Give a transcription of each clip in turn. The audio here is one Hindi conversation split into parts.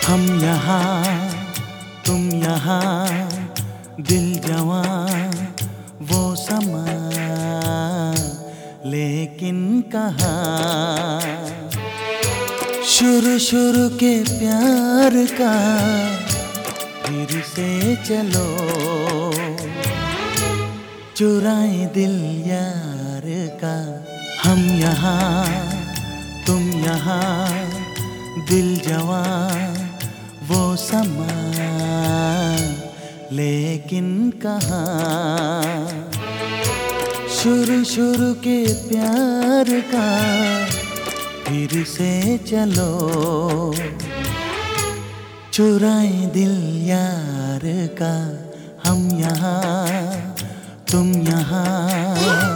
हम यहाँ तुम यहाँ, दिल जवां वो समा, लेकिन कहाँ शुरू शुरू के प्यार का फिर से चलो, चुराए दिल यार का। हम यहाँ तुम यहाँ, दिल जवां वो समा, लेकिन कहाँ शुरू शुरू के प्यार का फिर से चलो, चुराए दिल यार का। हम यहाँ तुम यहाँ।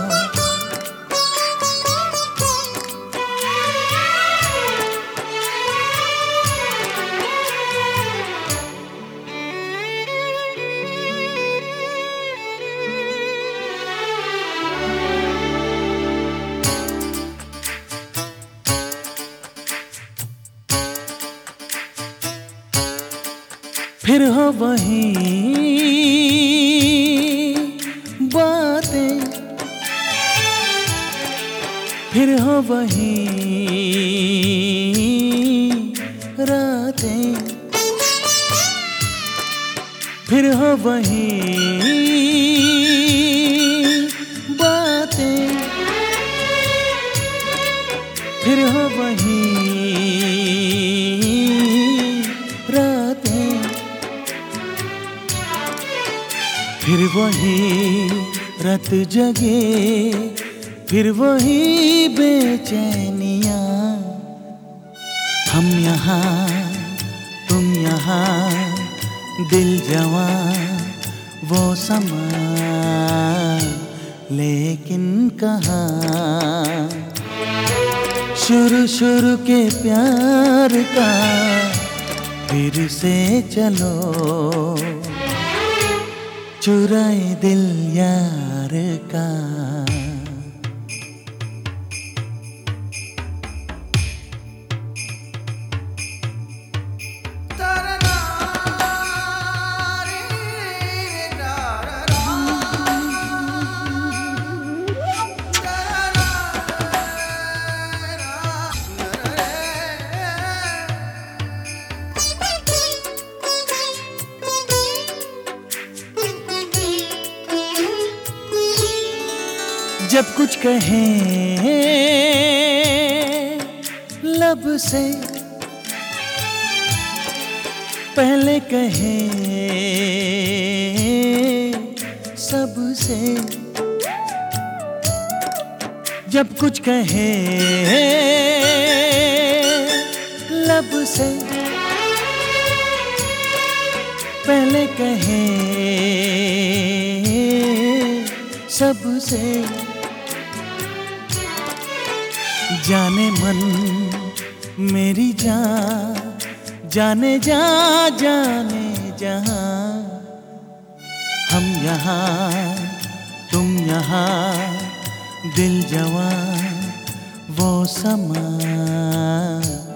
फिर हो वही बातें, फिर हो वही रातें, फिर हो वही बातें, फिर हो वही रातें, फिर वही रात जगे, फिर वही बेचैनियाँ। हम यहाँ तुम यहाँ, दिल जवां वो समा, लेकिन कहाँ शुरू शुरू के प्यार का फिर से चलो, चुराए दिल यार का। जब कुछ कहें लब से, पहले कहें सबसे। जब कुछ कहें लब से, पहले कहें सबसे। जाने मन मेरी जान, जाने जा जाने जहां। हम यहाँ तुम यहाँ, दिल जवां वो समा,